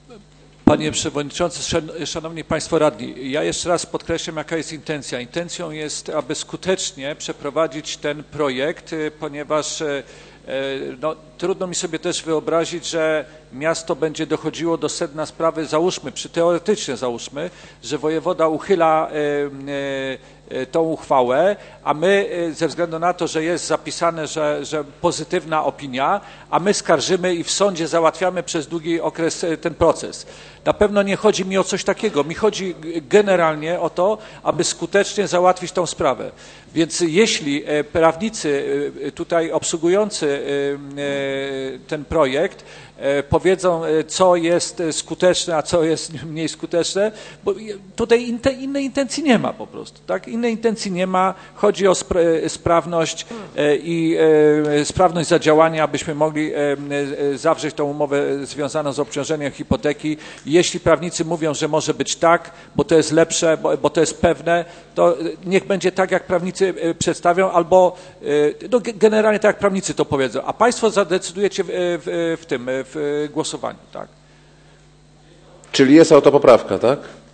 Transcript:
Panie Przewodniczący, Szanowni Państwo Radni, ja jeszcze raz podkreślam, jaka jest intencja. Intencją jest, aby skutecznie przeprowadzić ten projekt, ponieważ no, trudno mi sobie też wyobrazić, że miasto będzie dochodziło do sedna sprawy, teoretycznie załóżmy, że wojewoda uchyla tą uchwałę, a my ze względu na to, że jest zapisane, że pozytywna opinia, a my skarżymy i w sądzie załatwiamy przez długi okres ten proces. Na pewno nie chodzi mi o coś takiego. Mi chodzi generalnie o to, aby skutecznie załatwić tą sprawę. Więc jeśli prawnicy tutaj obsługujący ten projekt powiedzą, co jest skuteczne, a co jest mniej skuteczne, bo tutaj innej intencji nie ma po prostu. Tak? Innej intencji nie ma. Chodzi o sprawność i sprawność zadziałania, abyśmy mogli zawrzeć tą umowę związaną z obciążeniem hipoteki. Jeśli prawnicy mówią, że może być tak, bo to jest lepsze, bo to jest pewne, to niech będzie tak, jak prawnicy przedstawią, albo no, generalnie tak, jak prawnicy to powiedzą, a państwo zadecydujecie w głosowaniu, tak? Czyli jest autopoprawka, tak?